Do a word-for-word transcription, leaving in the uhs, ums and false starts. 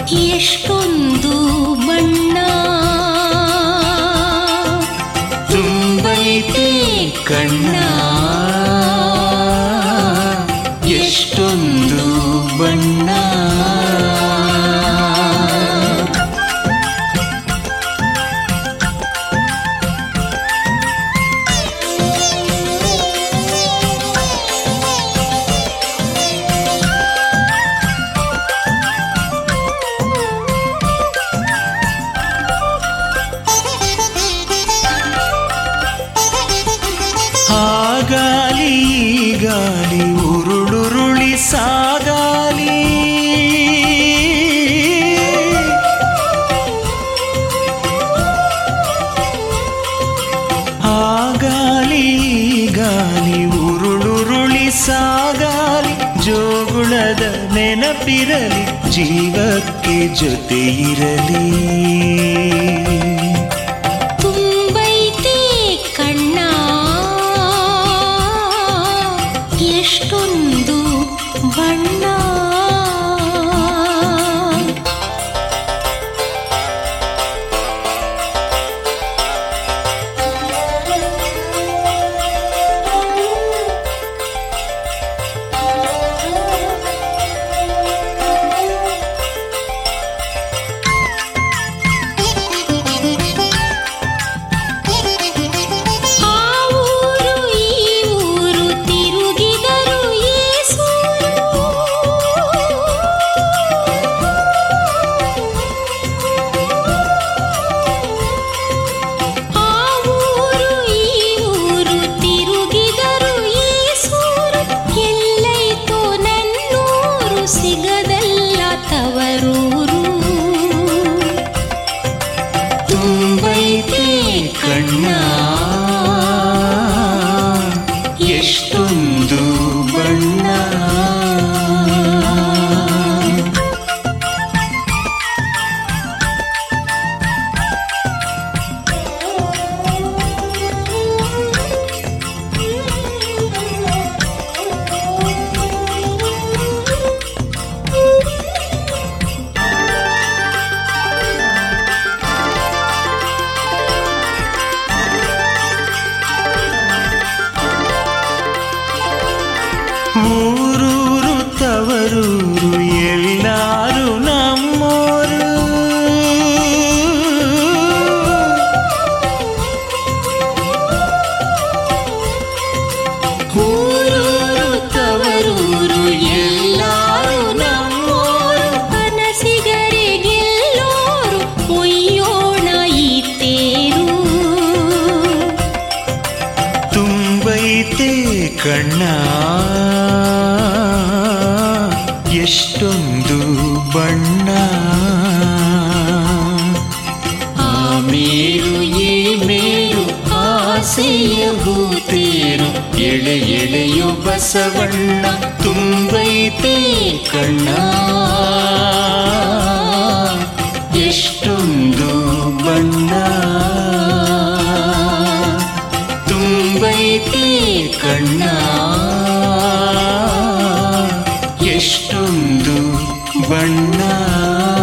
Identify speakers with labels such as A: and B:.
A: ಎಷ್ಟೊಂದು ಬಣ್ಣ
B: ತುಂಬೈತೆ ಕಣ್ಣ ಎಷ್ಟೊಂದು ಬಣ್ಣ ಗಾಲಿ ಗಾಲಿ ಉರುಳುರುಳಿ ಸಾಗಾಲಿ ಆಗಾಲಿ ಗಾಲಿ ಉರುಳುರುಳಿ ಸಾಗಾಲಿ ಜೋಗುಳದ ನೆನಪಿರಲಿ ಜೀವಕ್ಕೆ ಜೊತೆ ಇರಲಿ
A: ಎಷ್ಟೊಂದು ಬಣ್ಣ ತುಂಬೈತೆ ಕಣ್ಣ ಎಷ್ಟೊಂದು ಬಣ್ಣ ಊರೂರು ತವರೂರು ಎಲ್ಲಾರು ನಮ್ಮೋರು ಊರೂರು ತವರೂರು ಎಲ್ಲಾರು ನಮ್ಮೋರು ಕನಸಿಗರಿಗೆಲ್ಲೋರು ಒಯ್ಯೋಣ ಈ ತೇರು
B: ತುಂಬೈತೆ ಕಣ್ಣ ಎಷ್ಟೊಂದು ಬಣ್ಣ
A: ಆ ಮೇರು ಈ ಮೇರು ಆಸೆಯ ಭೂತೇರು
B: ಎಳೆ ಎಳೆಯು ಬಸವಣ್ಣ ತುಂಬೈತೆ ಕಣ್ಣ ಎಷ್ಟೊಂದು ಬಣ್ಣ ತುಂಬೈತೆ ಕಣ್ಣ ಎಷ್ಟೊಂದು ಬಣ್ಣ.